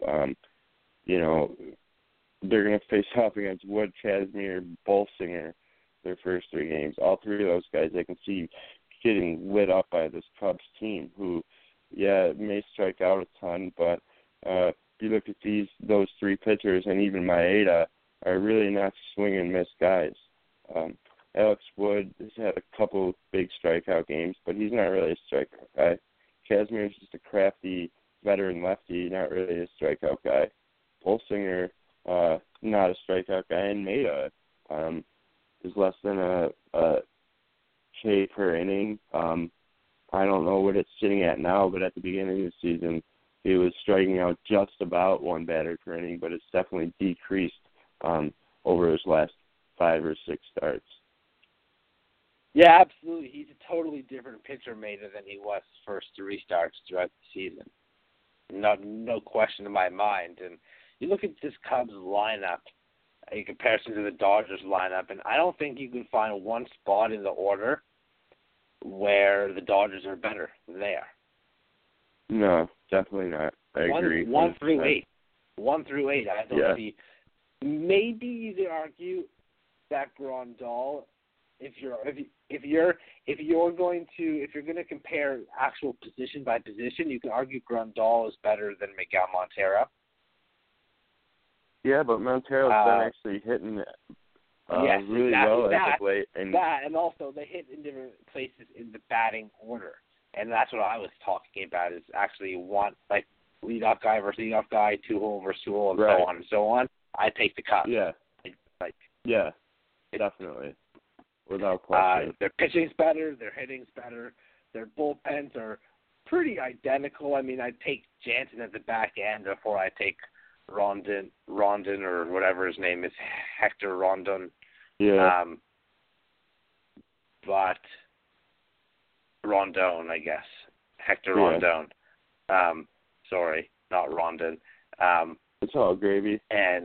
They're going to face off against Wood, Kazmir, Bolsinger their first 3 games. All 3 of those guys I can see getting lit up by this Cubs team, who, may strike out a ton, but if you look at those 3 pitchers and even Maeda are really not swing and miss guys. Alex Wood has had a couple big strikeout games, but he's not really a strikeout guy. Kazmir is just a crafty veteran lefty, not really a strikeout guy. Bolsinger, not a strikeout guy, and Maeda is less than a K per inning. I don't know what it's sitting at now, but at the beginning of the season, he was striking out just about 1 batter per inning, but it's definitely decreased over his last 5 or 6 starts. Yeah, absolutely. He's a totally different pitcher, Maeda, than he was his first 3 starts throughout the season. No question in my mind. And you look at this Cubs lineup in comparison to the Dodgers lineup, and I don't think you can find one spot in the order where the Dodgers are better than they are. No, definitely not. I agree. 1 through 8. 1 through 8. I don't see. Maybe you could argue that Grandal if you're going to compare actual position by position, you can argue Grandal is better than Miguel Montero. Yeah, but Montero's been actually hitting really well as of late. And also they hit in different places in the batting order. And that's what I was talking about, is actually one, like, leadoff guy versus leadoff guy, 2-hole versus 2-hole, and so on and so on. I take the cut. Yeah. Definitely. Without question. Their pitching's better, their hitting's better, their bullpens are pretty identical. I mean, I'd take Jansen at the back end before I take Rondon or whatever his name is, Hector Rondon. Yeah. But Rondon, I guess. Hector Rondon. Sorry, not Rondon. It's all gravy. And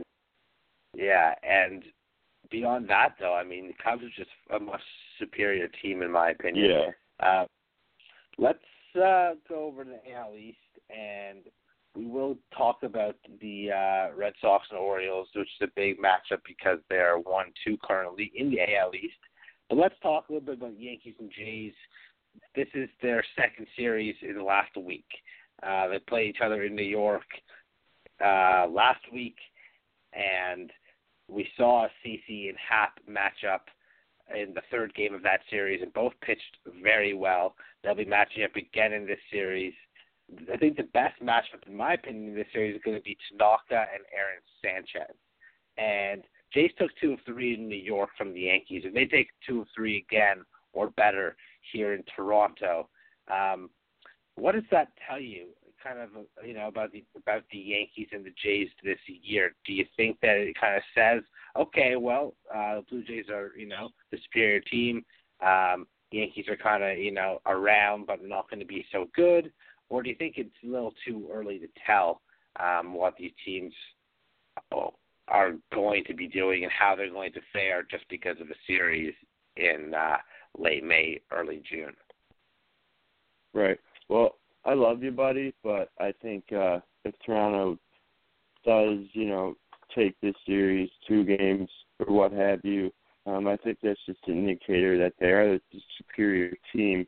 beyond that, though, I mean, the Cubs are just a much superior team, in my opinion. Yeah. Let's go over to the AL East, and we will talk about the Red Sox and Orioles, which is a big matchup because they are 1-2 currently in the AL East. But let's talk a little bit about Yankees and Jays. This is their second series in the last week. They played each other in New York last week, and we saw a CC and Happ matchup in the third game of that series, and both pitched very well. They'll be matching up again in this series. I think the best matchup, in my opinion, in this series is going to be Tanaka and Aaron Sanchez. And Jays took 2 of 3 in New York from the Yankees. If they take 2 of 3 again or better here in Toronto, what does that tell you, kind of, about the Yankees and the Jays this year? Do you think that it kind of says, okay, well, the Blue Jays are, the superior team. Yankees are kind of, around, but not going to be so good? Or do you think it's a little too early to tell what these teams are going to be doing and how they're going to fare just because of a series in late May, early June? Right. Well, I love you, buddy, but I think if Toronto does, take this series 2 games or what have you, I think that's just an indicator that they are the superior team.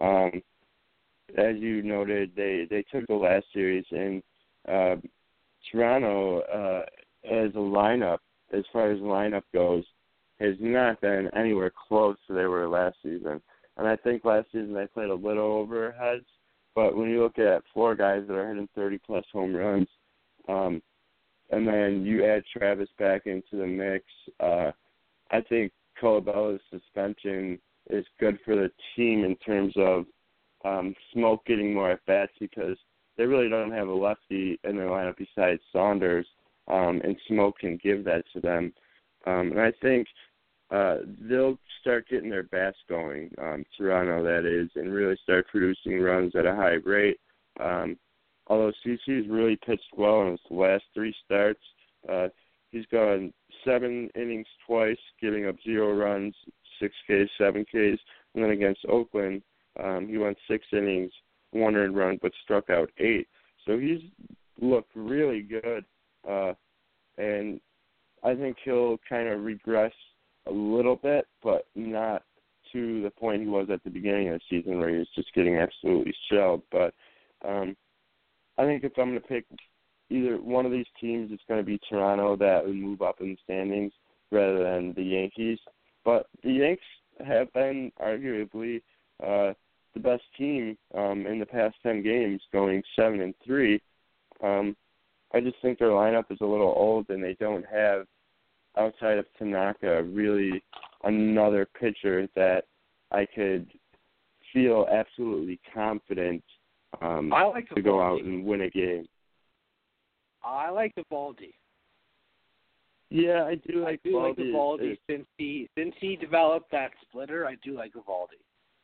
As you noted, they took the last series, and Toronto, as far as lineup goes, has not been anywhere close to they were last season. And I think last season they played a little over heads, but when you look at 4 guys that are hitting 30-plus home runs, and then you add Travis back into the mix, I think Colabella's suspension is good for the team in terms of Smoke getting more at-bats, because they really don't have a lefty in their lineup besides Saunders, and Smoke can give that to them. And I think they'll start getting their bats going, Toronto that is, and really start producing runs at a high rate. Although CC's really pitched well in his last 3 starts. He's gone 7 innings twice, giving up 0 runs, 6 Ks, 7 Ks. And then against Oakland, he went 6 innings, 1 earned run, but struck out 8. So he's looked really good. And I think he'll kind of regress a little bit, but not to the point he was at the beginning of the season where he was just getting absolutely shelled. But I think if I'm going to pick either one of these teams, it's going to be Toronto that would move up in the standings rather than the Yankees. But the Yanks have been arguably the best team in the past 10 games, going 7-3. I just think their lineup is a little old, and they don't have, outside of Tanaka, really another pitcher that I could feel absolutely confident to go out and win a game. I like Eovaldi. Yeah, I do like Eovaldi. Since he developed that splitter, I do like Eovaldi.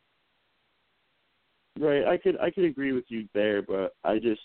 Right, I could agree with you there, but I just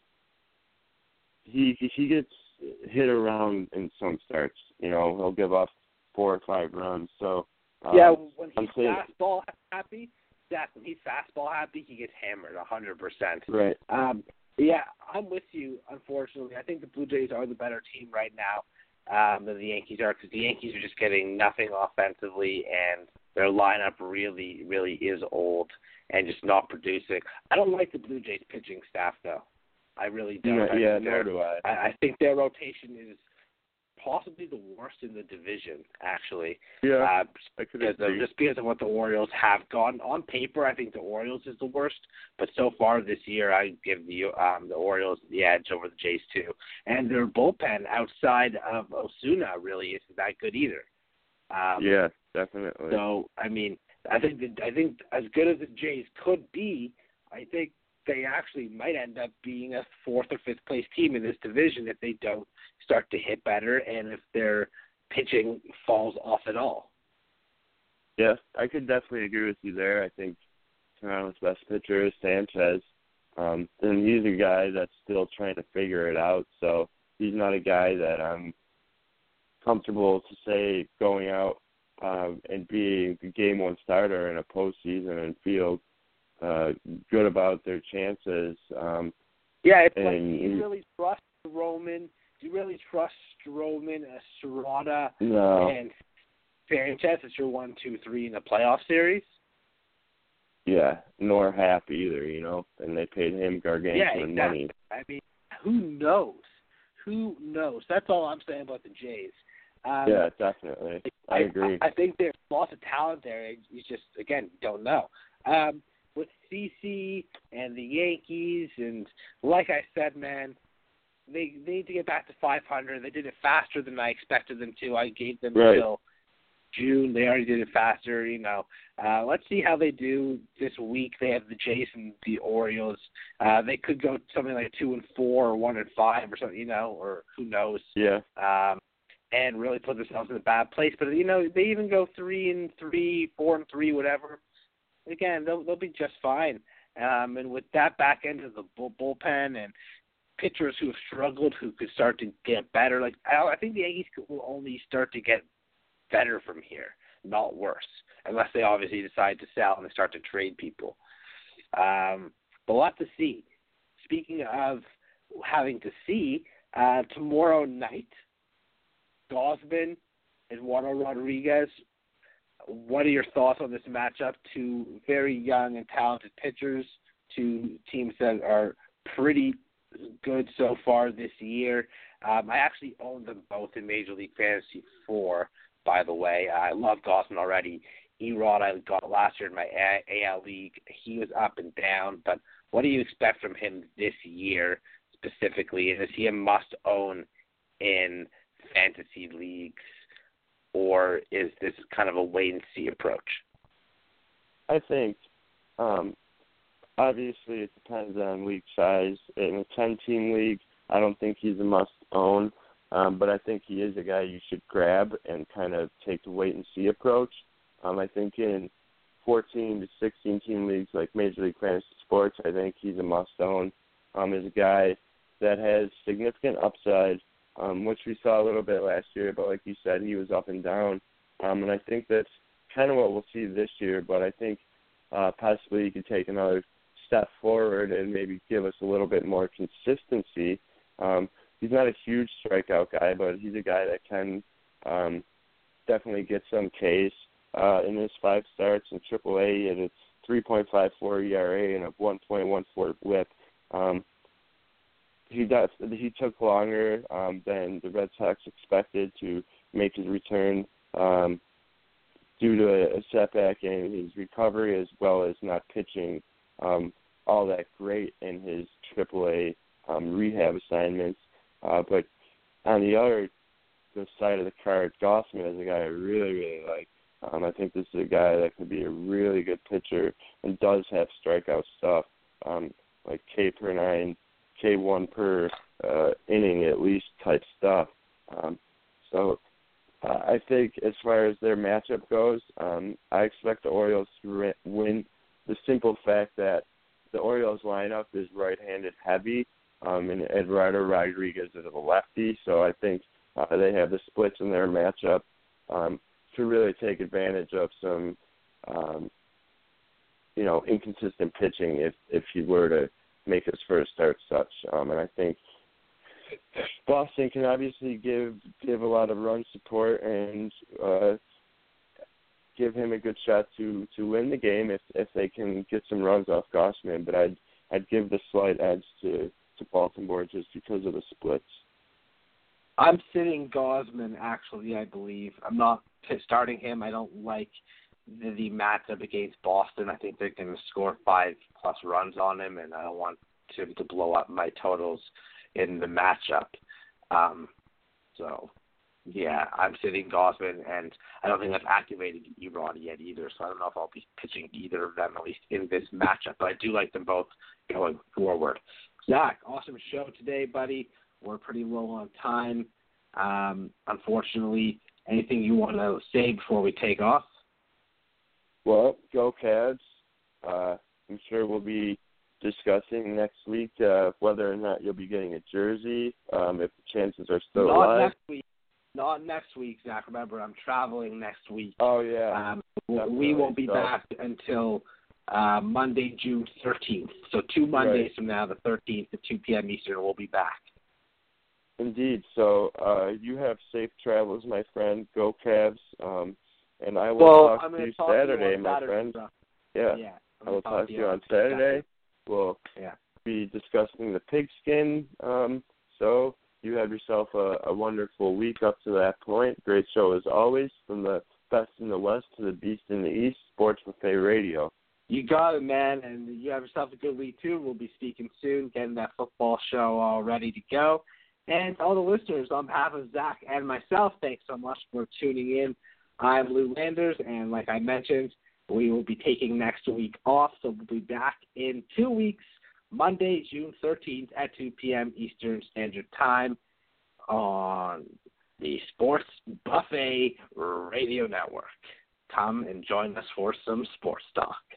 he gets hit around in some starts. He'll give up 4 or 5 runs. So when he's fastball happy, when he's fastball happy, he gets hammered 100%. Right. I'm with you. Unfortunately, I think the Blue Jays are the better team right now than the Yankees are, because the Yankees are just getting nothing offensively, and their lineup really, really is old and just not producing. I don't like the Blue Jays pitching staff, though. I really don't. Nor do I. I think their rotation is possibly the worst in the division, actually. Yeah, just because of what the Orioles have gone. On paper, I think the Orioles is the worst, but so far this year, I give the Orioles the edge over the Jays too. And their bullpen outside of Osuna really isn't that good either. Yeah, definitely. So I mean, I think as good as the Jays could be, I think they actually might end up being a 4th or 5th place team in this division if they don't start to hit better and if their pitching falls off at all. Yeah, I could definitely agree with you there. I think Toronto's best pitcher is Sanchez. And he's a guy that's still trying to figure it out, so he's not a guy that I'm comfortable to say going out and being the game one starter in a postseason and feel good about their chances. It's like, do you really trust Stroman? Do you really trust Stroman, Serrata, and Sanchez as your 1, 2, 3 in the playoff series? Yeah, nor Happ either, and they paid him gargantuan money. I mean, who knows? Who knows? That's all I'm saying about the Jays. Yeah, definitely. I agree. I think there's lots of talent there. You just, again, don't know. With CC and the Yankees, and like I said, man, they need to get back to 500. They did it faster than I expected them to. I gave them until June. They already did it faster, Let's see how they do this week. They have the Jays and the Orioles. They could go something like 2-4 or 1-5 or something, or who knows. Yeah. And really put themselves in a bad place. But, they even go 3-3, 4-3, whatever. Again, they'll be just fine. And with that back end of the bullpen and pitchers who have struggled, who could start to get better, I think the Yankees will only start to get better from here, not worse, unless they obviously decide to sell and they start to trade people. But we'll have to see. Speaking of having to see, tomorrow night, Gausman, Eduardo Rodriguez. What are your thoughts on this matchup? Two very young and talented pitchers, two teams that are pretty good so far this year. I actually own them both in Major League Fantasy 4, by the way. I love Gausman already. Erod I got last year in my AL League. He was up and down, but what do you expect from him this year specifically? And is he a must-own in fantasy leagues, or is this kind of a wait-and-see approach? I think, obviously, it depends on league size. In a 10-team league, I don't think he's a must-own, but I think he is a guy you should grab and kind of take the wait-and-see approach. I think in 14 to 16-team leagues like Major League Fantasy Sports, I think he's a must-own. He's a guy that has significant upside, which we saw a little bit last year, but like you said, he was up and down. And I think that's kind of what we'll see this year, but I think possibly he could take another step forward and maybe give us a little bit more consistency. He's not a huge strikeout guy, but he's a guy that can definitely get some Ks. In his 5 starts in AAA, and it's 3.54 ERA and a 1.14 WHIP. He took longer than the Red Sox expected to make his return due to a setback in his recovery, as well as not pitching all that great in his AAA rehab assignments. But on the side of the card, Gausman is a guy I really, really like. I think this is a guy that could be a really good pitcher and does have strikeout stuff, like K per 9, K1 per inning at least type stuff. So I think as far as their matchup goes, I expect the Orioles to win. The simple fact that the Orioles lineup is right-handed heavy, and Eduardo Rodriguez is a lefty, so I think they have the splits in their matchup to really take advantage of some, inconsistent pitching if he were to make his first start such. And I think Boston can obviously give a lot of run support, and give him a good shot to win the game if they can get some runs off Gossman. But I'd give the slight edge to Baltimore just because of the splits. I'm sitting Gosman, actually, I believe. I'm not starting him. I don't like the matchup against Boston. I think they're going to score 5+ runs on him, and I don't want him to blow up my totals in the matchup. So, yeah, I'm sitting Gosman, and I don't think I've activated Erod yet either, so I don't know if I'll be pitching either of them, at least in this matchup. But I do like them both going forward. Zach, awesome show today, buddy. We're pretty low on time. Unfortunately, anything you want to say before we take off? Well, go Cavs. I'm sure we'll be discussing next week whether or not you'll be getting a jersey, if the chances are still alive. Not next week, Zach. Remember, I'm traveling next week. Oh, yeah. We won't be back until Monday, June 13th. So 2 Mondays from now, the 13th at 2 p.m. Eastern, we'll be back. Indeed. So you have safe travels, my friend. Go Cavs. And I will talk to you Saturday, my friend. Yeah. I will talk to you on Saturday. We'll be discussing the pigskin. So you have yourself a wonderful week up to that point. Great show as always. From the best in the West to the beast in the East, Sports Buffet Radio. You got it, man. And you have yourself a good week, too. We'll be speaking soon, getting that football show all ready to go. And to all the listeners, on behalf of Zach and myself, thanks so much for tuning in. I'm Lou Landers, and like I mentioned, we will be taking next week off, so we'll be back in 2 weeks, Monday, June 13th at 2 p.m. Eastern Standard Time on the Sports Buffet Radio Network. Come and join us for some sports talk.